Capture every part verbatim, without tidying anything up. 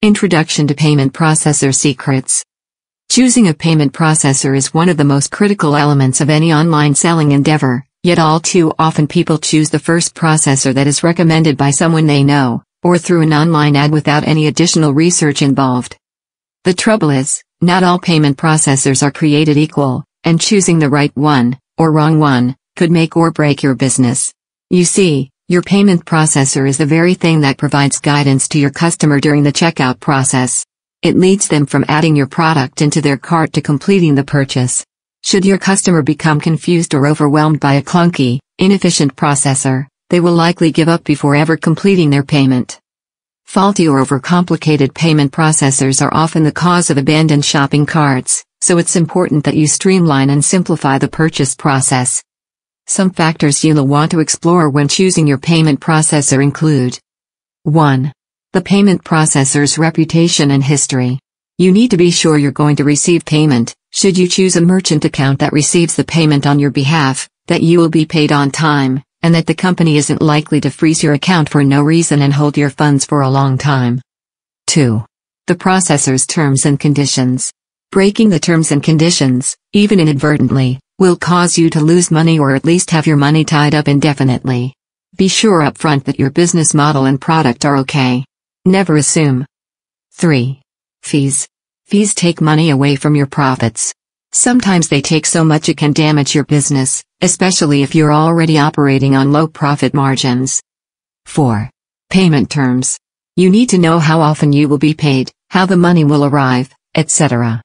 Introduction to Payment Processor Secrets. Choosing a payment processor is one of the most critical elements of any online selling endeavor, yet all too often people choose the first processor that is recommended by someone they know, or through an online ad without any additional research involved. The trouble is, not all payment processors are created equal, and choosing the right one, or wrong one, could make or break your business. You see, your payment processor is the very thing that provides guidance to your customer during the checkout process. It leads them from adding your product into their cart to completing the purchase. Should your customer become confused or overwhelmed by a clunky, inefficient processor, they will likely give up before ever completing their payment. Faulty or overcomplicated payment processors are often the cause of abandoned shopping carts, so it's important that you streamline and simplify the purchase process. Some factors you'll want to explore when choosing your payment processor include: one. The payment processor's reputation and history. You need to be sure you're going to receive payment, should you choose a merchant account that receives the payment on your behalf, that you will be paid on time, and that the company isn't likely to freeze your account for no reason and hold your funds for a long time. two. The processor's terms and conditions. Breaking the terms and conditions, even inadvertently, will cause you to lose money or at least have your money tied up indefinitely. Be sure upfront that your business model and product are okay. Never assume. three. Fees. Fees take money away from your profits. Sometimes they take so much it can damage your business, especially if you're already operating on low profit margins. four. Payment terms. You need to know how often you will be paid, how the money will arrive, et cetera.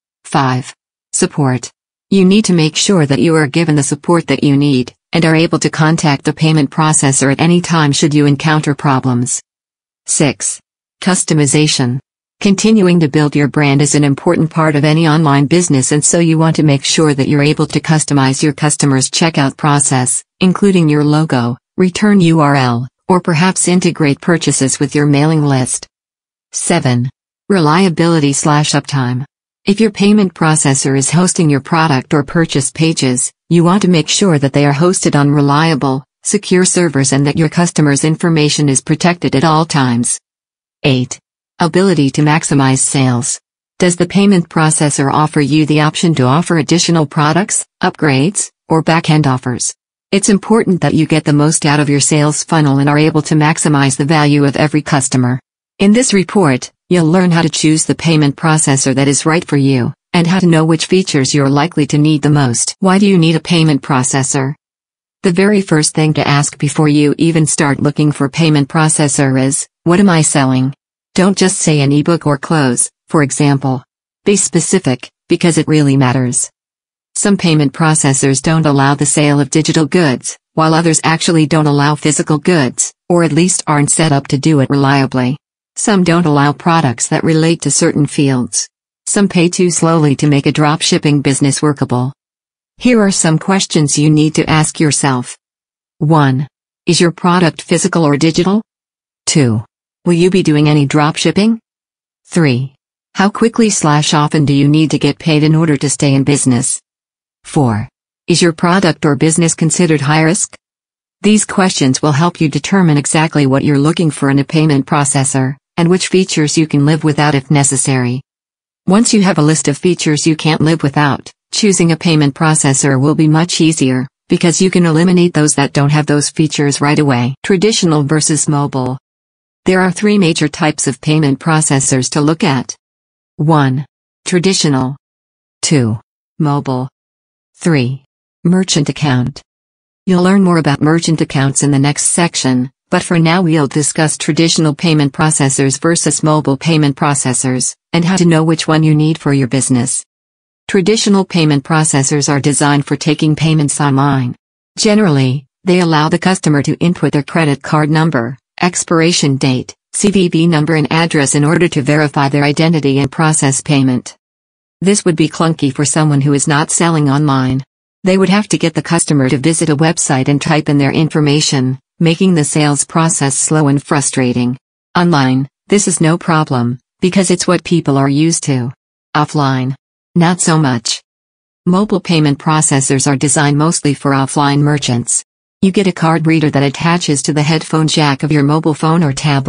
five. Support. You need to make sure that you are given the support that you need, and are able to contact the payment processor at any time should you encounter problems. six. Customization. Continuing to build your brand is an important part of any online business, and so you want to make sure that you're able to customize your customer's checkout process, including your logo, return U R L, or perhaps integrate purchases with your mailing list. seven. Reliability slash uptime. If your payment processor is hosting your product or purchase pages, you want to make sure that they are hosted on reliable, secure servers and that your customer's information is protected at all times. eight. Ability to maximize sales. Does the payment processor offer you the option to offer additional products, upgrades, or back-end offers? It's important that you get the most out of your sales funnel and are able to maximize the value of every customer. In this report, you'll learn how to choose the payment processor that is right for you, and how to know which features you're likely to need the most. Why do you need a payment processor? The very first thing to ask before you even start looking for a payment processor is, what am I selling? Don't just say an ebook or clothes, for example. Be specific, because it really matters. Some payment processors don't allow the sale of digital goods, while others actually don't allow physical goods, or at least aren't set up to do it reliably. Some don't allow products that relate to certain fields. Some pay too slowly to make a drop-shipping business workable. Here are some questions you need to ask yourself. one. Is your product physical or digital? two. Will you be doing any drop-shipping? three. How quickly slash often do you need to get paid in order to stay in business? four. Is your product or business considered high risk? These questions will help you determine exactly what you're looking for in a payment processor, and which features you can live without if necessary. Once you have a list of features you can't live without, choosing a payment processor will be much easier, because you can eliminate those that don't have those features right away. Traditional versus mobile. There are three major types of payment processors to look at. one. Traditional. two. Mobile. three. Merchant account. You'll learn more about merchant accounts in the next section, but for now we'll discuss traditional payment processors versus mobile payment processors, and how to know which one you need for your business. Traditional payment processors are designed for taking payments online. Generally, they allow the customer to input their credit card number, expiration date, C V V number and address in order to verify their identity and process payment. This would be clunky for someone who is not selling online. They would have to get the customer to visit a website and type in their information, making the sales process slow and frustrating. Online, this is no problem, because it's what people are used to. Offline, not so much. Mobile payment processors are designed mostly for offline merchants. You get a card reader that attaches to the headphone jack of your mobile phone or tablet,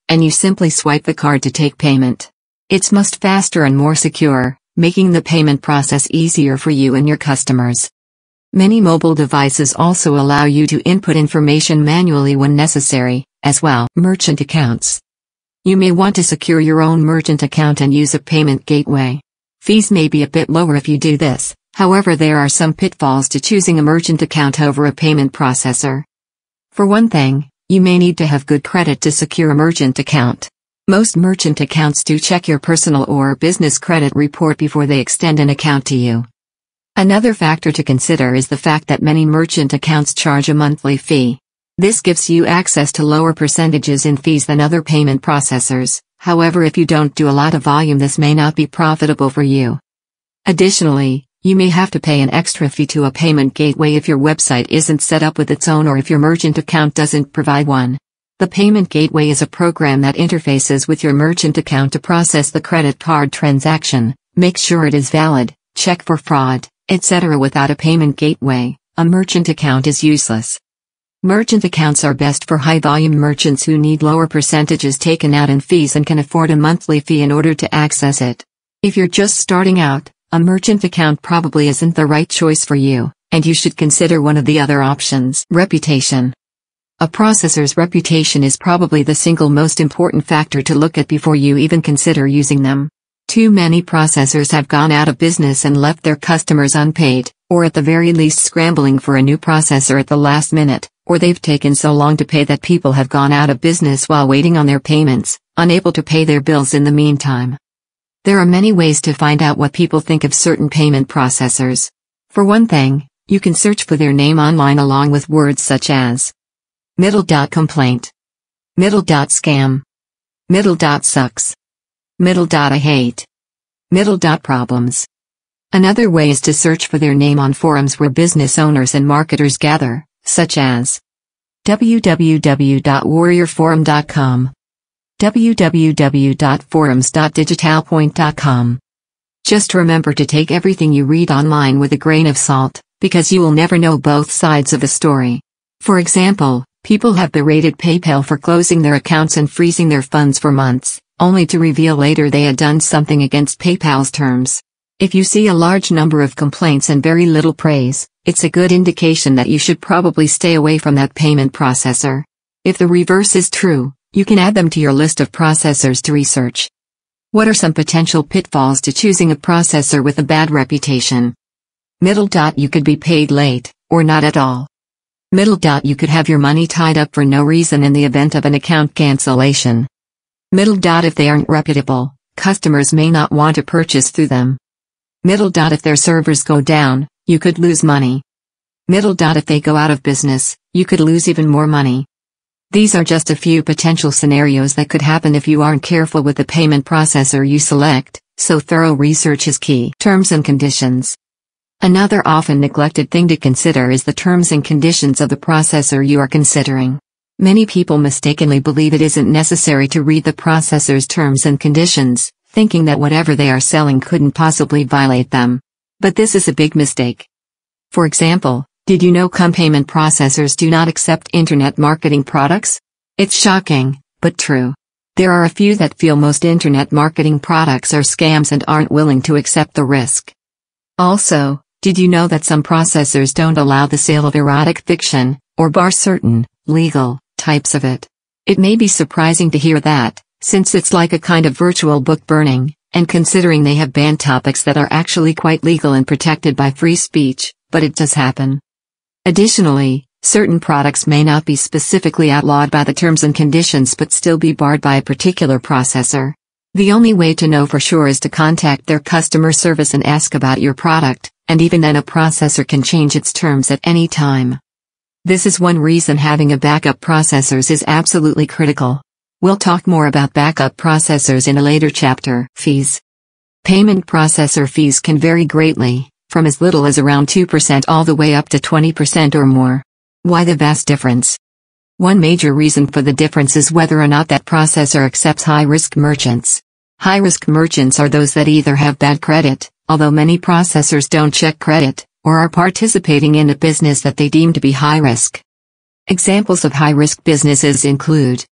and you simply swipe the card to take payment. It's much faster and more secure, making the payment process easier for you and your customers. Many mobile devices also allow you to input information manually when necessary, as well. Merchant accounts. You may want to secure your own merchant account and use a payment gateway. Fees may be a bit lower if you do this, however there are some pitfalls to choosing a merchant account over a payment processor. For one thing, you may need to have good credit to secure a merchant account. Most merchant accounts do check your personal or business credit report before they extend an account to you. Another factor to consider is the fact that many merchant accounts charge a monthly fee. This gives you access to lower percentages in fees than other payment processors, however if you don't do a lot of volume this may not be profitable for you. Additionally, you may have to pay an extra fee to a payment gateway if your website isn't set up with its own or if your merchant account doesn't provide one. The payment gateway is a program that interfaces with your merchant account to process the credit card transaction, make sure it is valid, check for fraud, et cetera. Without a payment gateway, a merchant account is useless. Merchant accounts are best for high-volume merchants who need lower percentages taken out in fees and can afford a monthly fee in order to access it. If you're just starting out, a merchant account probably isn't the right choice for you, and you should consider one of the other options. Reputation. A processor's reputation is probably the single most important factor to look at before you even consider using them. Too many processors have gone out of business and left their customers unpaid, or at the very least scrambling for a new processor at the last minute, or they've taken so long to pay that people have gone out of business while waiting on their payments, unable to pay their bills in the meantime. There are many ways to find out what people think of certain payment processors. For one thing, you can search for their name online along with words such as middle dot complaint, middle dot scam, middle dot sucks, middle dot I hate, middle dot problems. Another way is to search for their name on forums where business owners and marketers gather, such as w w w dot warrior forum dot com, w w w dot forums dot digitalpoint dot com. Just remember to take everything you read online with a grain of salt, because you will never know both sides of the story. For example, people have berated PayPal for closing their accounts and freezing their funds for months, only to reveal later they had done something against PayPal's terms. If you see a large number of complaints and very little praise, it's a good indication that you should probably stay away from that payment processor. If the reverse is true, you can add them to your list of processors to research. What are some potential pitfalls to choosing a processor with a bad reputation? Middle dot you could be paid late, or not at all. Middle dot you could have your money tied up for no reason in the event of an account cancellation. Middle dot if they aren't reputable, customers may not want to purchase through them. Middle dot if their servers go down, you could lose money. Middle dot if they go out of business, you could lose even more money. These are just a few potential scenarios that could happen if you aren't careful with the payment processor you select, so thorough research is key. Terms and conditions. Another often neglected thing to consider is the terms and conditions of the processor you are considering. Many people mistakenly believe it isn't necessary to read the processor's terms and conditions, thinking that whatever they are selling couldn't possibly violate them. But this is a big mistake. For example, did you know some payment processors do not accept internet marketing products? It's shocking, but true. There are a few that feel most internet marketing products are scams and aren't willing to accept the risk. Also, did you know that some processors don't allow the sale of erotic fiction, or bar certain, legal, types of it? It may be surprising to hear that, since it's like a kind of virtual book burning, and considering they have banned topics that are actually quite legal and protected by free speech, but it does happen. Additionally, certain products may not be specifically outlawed by the terms and conditions but still be barred by a particular processor. The only way to know for sure is to contact their customer service and ask about your product, and even then a processor can change its terms at any time. This is one reason having a backup processors is absolutely critical. We'll talk more about backup processors in a later chapter. Fees. Payment processor fees can vary greatly, from as little as around two percent all the way up to twenty percent or more. Why the vast difference? One major reason for the difference is whether or not that processor accepts high-risk merchants. High-risk merchants are those that either have bad credit, although many processors don't check credit, or are participating in a business that they deem to be high risk. Examples of high-risk businesses include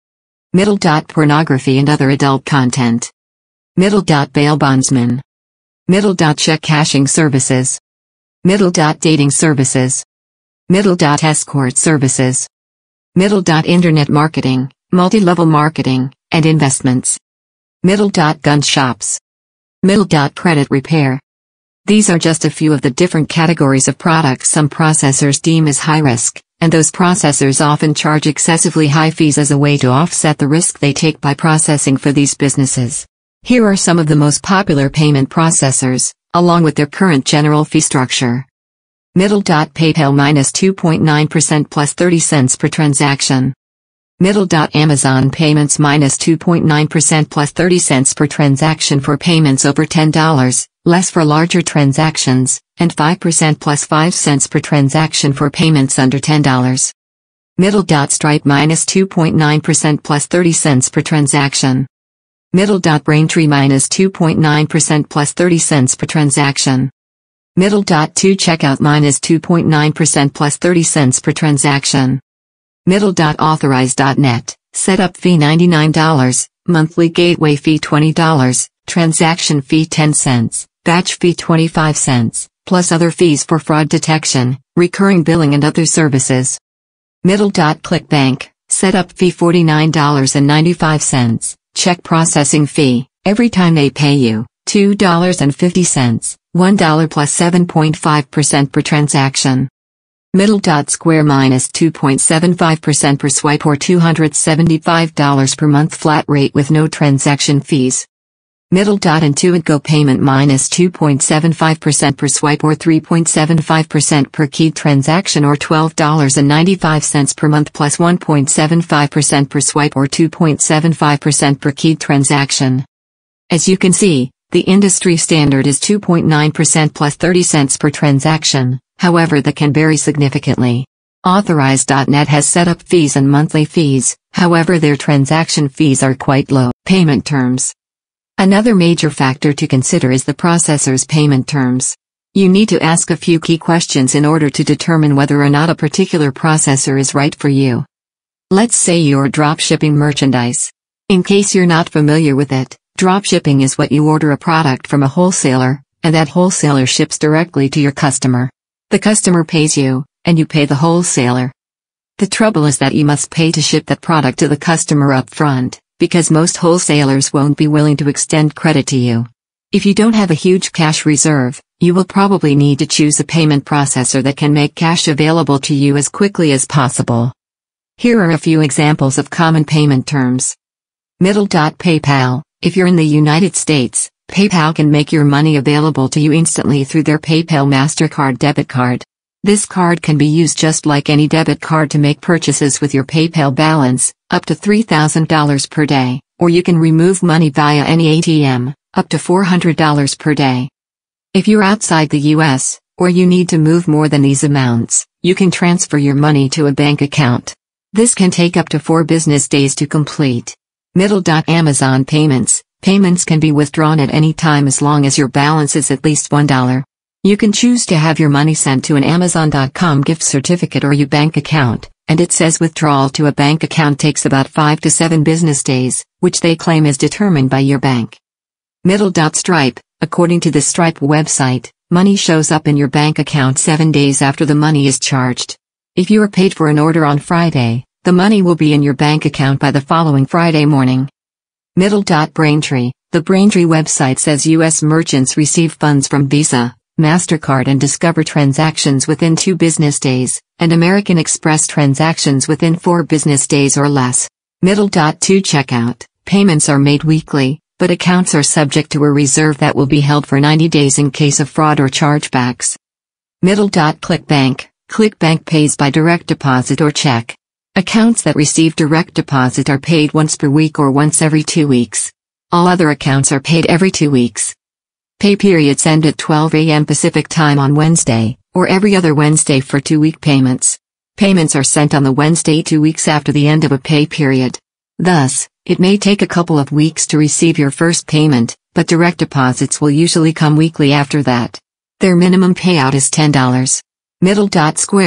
Middle. Pornography and other adult content. Middle. Bail bondsman. Middle. Check cashing services. Middle. Dating services. Middle. Escort services. Middle. Internet marketing, multi-level marketing, and investments. Middle. Gun shops. Middle. Credit repair. These are just a few of the different categories of products some processors deem as high risk, and those processors often charge excessively high fees as a way to offset the risk they take by processing for these businesses. Here are some of the most popular payment processors, along with their current general fee structure. Middle. PayPal minus two point nine percent plus thirty cents per transaction. Middle. Amazon Payments minus two point nine percent plus thirty cents per transaction for payments over ten dollars, less for larger transactions, and five percent plus five cents per transaction for payments under ten dollars. Middle. Stripe minus two point nine percent plus thirty cents per transaction. Middle. Braintree minus two point nine percent plus thirty cents per transaction. Middle. two Checkout minus two point nine percent plus thirty cents per transaction. Middle. Authorize dot net, setup fee ninety-nine dollars, monthly gateway fee twenty dollars, transaction fee ten cents, batch fee twenty-five cents, plus other fees for fraud detection, recurring billing and other services. Middle. ClickBank, setup fee forty-nine dollars and ninety-five cents, check processing fee, every time they pay you, two dollars and fifty cents, one dollar plus seven point five percent per transaction. Middle. Square minus two point seven five percent per swipe or two hundred seventy-five dollars per month flat rate with no transaction fees. Middle. Intuit Go payment minus two point seven five percent per swipe or three point seven five percent per keyed transaction or twelve dollars and ninety-five cents per month plus one point seven five percent per swipe or two point seven five percent per keyed transaction. As you can see, the industry standard is two point nine percent plus thirty cents per transaction. However, that can vary significantly. Authorize dot net has setup fees and monthly fees, however their transaction fees are quite low. Payment terms. Another major factor to consider is the processor's payment terms. You need to ask a few key questions in order to determine whether or not a particular processor is right for you. Let's say you're dropshipping merchandise. In case you're not familiar with it, dropshipping is what you order a product from a wholesaler, and that wholesaler ships directly to your customer. The customer pays you, and you pay the wholesaler. The trouble is that you must pay to ship that product to the customer up front, because most wholesalers won't be willing to extend credit to you. If you don't have a huge cash reserve, you will probably need to choose a payment processor that can make cash available to you as quickly as possible. Here are a few examples of common payment terms. Middle. PayPal. If you're in the United States, PayPal can make your money available to you instantly through their PayPal MasterCard debit card. This card can be used just like any debit card to make purchases with your PayPal balance, up to three thousand dollars per day, or you can remove money via any A T M, up to four hundred dollars per day. If you're outside the U S, or you need to move more than these amounts, you can transfer your money to a bank account. This can take up to four business days to complete. Middle. Amazon Payments. Payments can be withdrawn at any time as long as your balance is at least one dollar. You can choose to have your money sent to an Amazon dot com gift certificate or your bank account, and it says withdrawal to a bank account takes about five to seven business days, which they claim is determined by your bank. Middle. Stripe. According to the Stripe website, money shows up in your bank account seven days after the money is charged. If you are paid for an order on Friday, the money will be in your bank account by the following Friday morning. Middle. Braintree. The Braintree website says U S merchants receive funds from Visa, MasterCard and Discover transactions within two business days, and American Express transactions within four business days or less. Middle. two Checkout. Payments are made weekly, but accounts are subject to a reserve that will be held for ninety days in case of fraud or chargebacks. Middle. ClickBank. ClickBank pays by direct deposit or check. Accounts that receive direct deposit are paid once per week or once every two weeks. All other accounts are paid every two weeks. Pay periods end at twelve a m Pacific Time on Wednesday, or every other Wednesday for two-week payments. Payments are sent on the Wednesday two weeks after the end of a pay period. Thus, it may take a couple of weeks to receive your first payment, but direct deposits will usually come weekly after that. Their minimum payout is ten dollars. Middle. Square.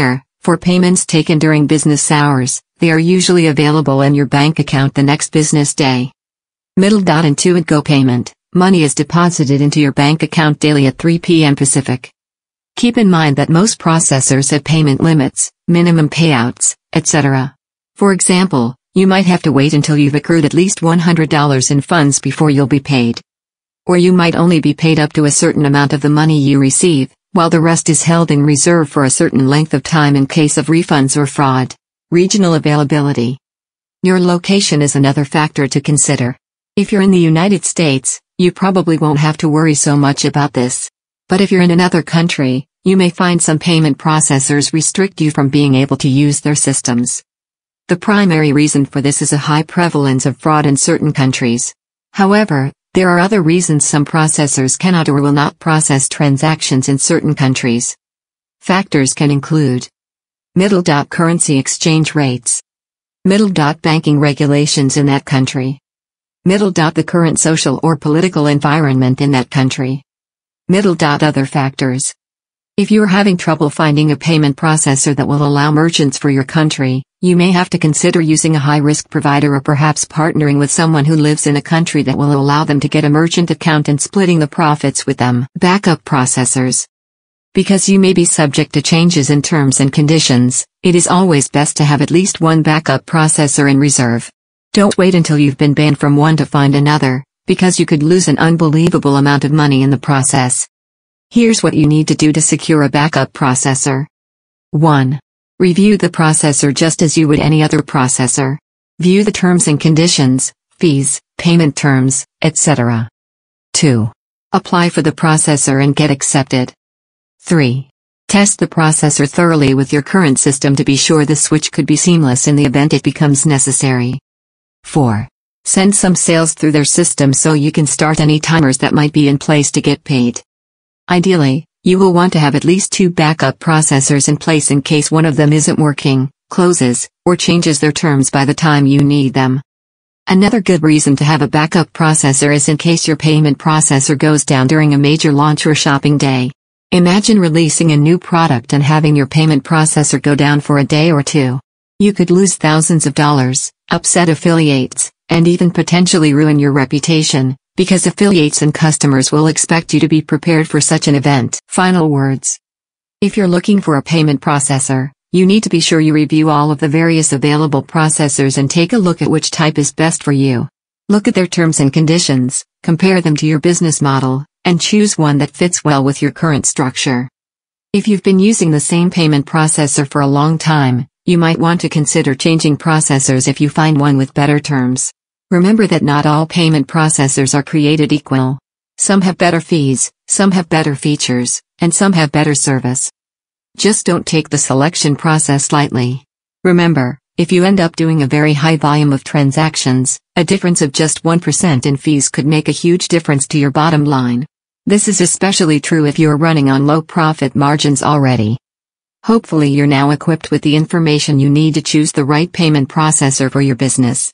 For payments taken during business hours, they are usually available in your bank account the next business day. Middle. Intuit Go Payment. Money is deposited into your bank account daily at three p m Pacific. Keep in mind that most processors have payment limits, minimum payouts, et cetera. For example, you might have to wait until you've accrued at least one hundred dollars in funds before you'll be paid. Or you might only be paid up to a certain amount of the money you receive, while the rest is held in reserve for a certain length of time in case of refunds or fraud. Regional availability. Your location is another factor to consider. If you're in the United States, you probably won't have to worry so much about this. But if you're in another country, you may find some payment processors restrict you from being able to use their systems. The primary reason for this is a high prevalence of fraud in certain countries. However, there are other reasons some processors cannot or will not process transactions in certain countries. Factors can include middle. Currency exchange rates. Middle. Banking regulations in that country. Middle. The current social or political environment in that country. Middle. Other factors. If you are having trouble finding a payment processor that will allow merchants for your country, you may have to consider using a high-risk provider or perhaps partnering with someone who lives in a country that will allow them to get a merchant account and splitting the profits with them. Backup processors. Because you may be subject to changes in terms and conditions, it is always best to have at least one backup processor in reserve. Don't wait until you've been banned from one to find another, because you could lose an unbelievable amount of money in the process. Here's what you need to do to secure a backup processor. one. Review the processor just as you would any other processor. View the terms and conditions, fees, payment terms, et cetera. two. Apply for the processor and get accepted. three. Test the processor thoroughly with your current system to be sure the switch could be seamless in the event it becomes necessary. four. Send some sales through their system so you can start any timers that might be in place to get paid. Ideally, you will want to have at least two backup processors in place in case one of them isn't working, closes, or changes their terms by the time you need them. Another good reason to have a backup processor is in case your payment processor goes down during a major launch or shopping day. Imagine releasing a new product and having your payment processor go down for a day or two. You could lose thousands of dollars, upset affiliates, and even potentially ruin your reputation, because affiliates and customers will expect you to be prepared for such an event. Final words. If you're looking for a payment processor, you need to be sure you review all of the various available processors and take a look at which type is best for you. Look at their terms and conditions, compare them to your business model, and choose one that fits well with your current structure. If you've been using the same payment processor for a long time, you might want to consider changing processors if you find one with better terms. Remember that not all payment processors are created equal. Some have better fees, some have better features, and some have better service. Just don't take the selection process lightly. Remember, if you end up doing a very high volume of transactions, a difference of just one percent in fees could make a huge difference to your bottom line. This is especially true if you're running on low profit margins already. Hopefully you're now equipped with the information you need to choose the right payment processor for your business.